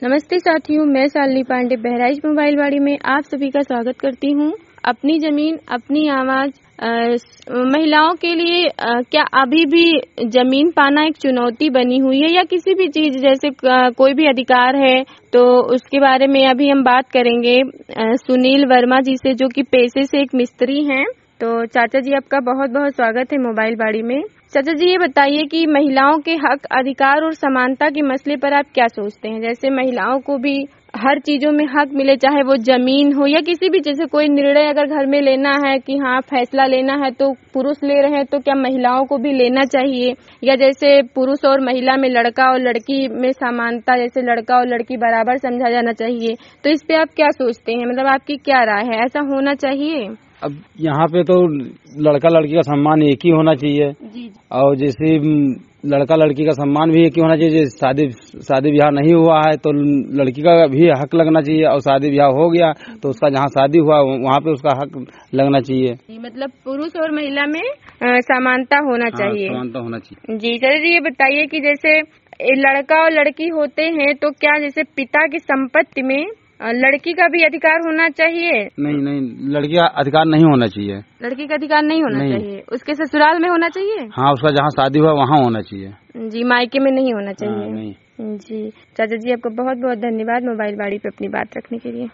नमस्ते साथियों, मैं शालिनी पांडे बहराइच मोबाइल वाड़ी में आप सभी का स्वागत करती हूँ। अपनी जमीन अपनी आवाज महिलाओं के लिए क्या अभी भी जमीन पाना एक चुनौती बनी हुई है या किसी भी चीज जैसे कोई भी अधिकार है, तो उसके बारे में अभी हम बात करेंगे सुनील वर्मा जी से, जो कि पेशे से एक मिस्त्री हैं। तो चाचा जी, आपका बहुत बहुत स्वागत है मोबाइल बाड़ी में। चाचा जी, ये बताइए कि महिलाओं के हक, अधिकार और समानता के मसले पर आप क्या सोचते हैं? जैसे महिलाओं को भी हर चीजों में हक मिले, चाहे वो जमीन हो या किसी भी, जैसे कोई निर्णय अगर घर में लेना है कि हाँ फैसला लेना है तो पुरुष ले रहे हैं, तो क्या महिलाओं को भी लेना चाहिए? या जैसे पुरुष और महिला में, लड़का और लड़की में समानता, जैसे लड़का और लड़की बराबर समझा जाना चाहिए, तो इस पे आप क्या सोचते हैं? मतलब आपकी क्या राय है, ऐसा होना चाहिए? अब यहाँ पे तो लड़का लड़की का सम्मान एक ही होना चाहिए जी। और जैसे लड़का लड़की का सम्मान भी एक ही होना चाहिए। जैसे शादी ब्याह नहीं हुआ है तो लड़की का भी हक लगना चाहिए, और शादी ब्याह हो गया तो उसका जहाँ शादी हुआ वहाँ पे उसका हक लगना चाहिए। मतलब पुरुष और महिला में समानता होना चाहिए। समानता होना चाहिए। जी चाचा जी, ये बताइए कि जैसे लड़का और लड़की होते हैं तो क्या जैसे पिता की संपत्ति में लड़की का भी अधिकार होना चाहिए? नहीं, लड़की का अधिकार नहीं होना चाहिए। लड़की का अधिकार नहीं होना चाहिए, उसके ससुराल में होना चाहिए। हाँ, उसका जहाँ शादी हुआ वहाँ होना चाहिए। जी, मायके में नहीं होना चाहिए। नहीं। जी चाचा जी, आपको बहुत बहुत धन्यवाद मोबाइल बाड़ी पे अपनी बात रखने के लिए।